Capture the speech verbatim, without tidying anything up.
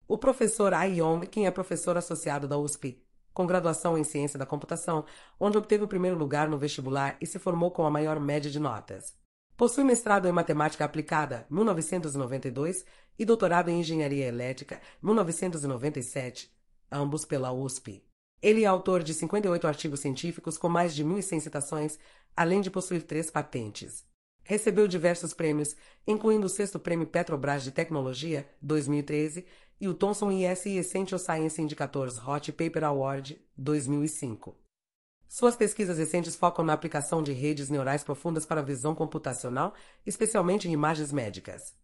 O professor Ai Yong, quem é professor associado da U S P, com graduação em Ciência da Computação, onde obteve o primeiro lugar no vestibular e se formou com a maior média de notas. Possui mestrado em Matemática Aplicada, mil novecentos e noventa e dois, e doutorado em Engenharia Elétrica, mil novecentos e noventa e sete, ambos pela U S P. Ele é autor de cinquenta e oito artigos científicos com mais de mil e cem citações, além de possuir três patentes. Recebeu diversos prêmios, incluindo o sexto Prêmio Petrobras de Tecnologia, dois mil e treze, e o Thomson I S Essential Science Indicators Hot Paper Award, dois mil e cinco. Suas pesquisas recentes focam na aplicação de redes neurais profundas para a visão computacional, especialmente em imagens médicas.